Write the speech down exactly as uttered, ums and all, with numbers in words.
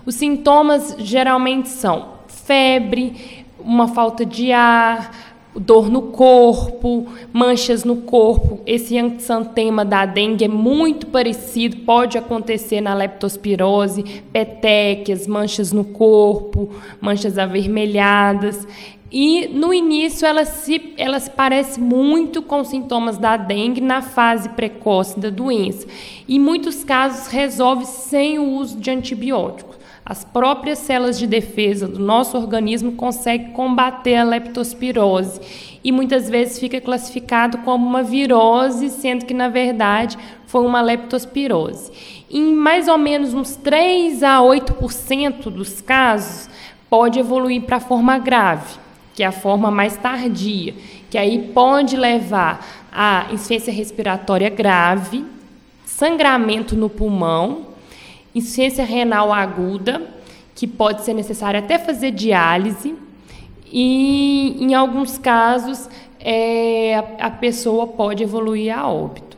Os sintomas geralmente são febre, uma falta de ar, dor no corpo, manchas no corpo. Esse exantema da dengue é muito parecido, pode acontecer na leptospirose, petequias, manchas no corpo, manchas avermelhadas. E, no início, ela se, ela se parece muito com os sintomas da dengue na fase precoce da doença. Em muitos casos, resolve sem o uso de antibióticos. As próprias células de defesa do nosso organismo conseguem combater a leptospirose e muitas vezes fica classificado como uma virose, sendo que, na verdade, foi uma leptospirose. Em mais ou menos uns três a oito por cento dos casos, pode evoluir para a forma grave, que é a forma mais tardia, que aí pode levar a insuficiência respiratória grave, sangramento no pulmão, insuficiência renal aguda, que pode ser necessário até fazer diálise, e, em alguns casos, é, a, a pessoa pode evoluir a óbito.